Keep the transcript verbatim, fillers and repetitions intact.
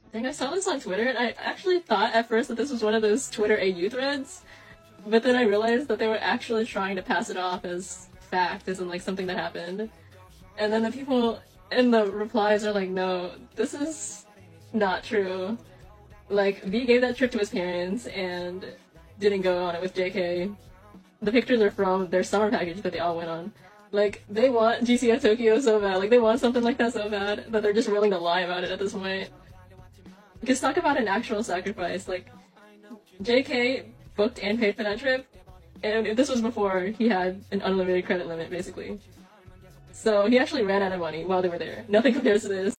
Dang, I saw this on Twitter, and I actually thought at first that this was one of those Twitter A U threads, but then I realized that they were actually trying to pass it off as fact, as in like something that happened. And then the people in the replies are like, no, this is not true. Like, V gave that trip to his parents and didn't go on it with J K. The pictures are from their summer package that they all went on. Like, they want G C F Tokyo so bad, like they want something like that so bad, that they're just willing to lie about it at this point. Because talk about an actual sacrifice, like, J K booked and paid for that trip, and if this was before he had an unlimited credit limit, basically. So he actually ran out of money while they were there. Nothing compares to this.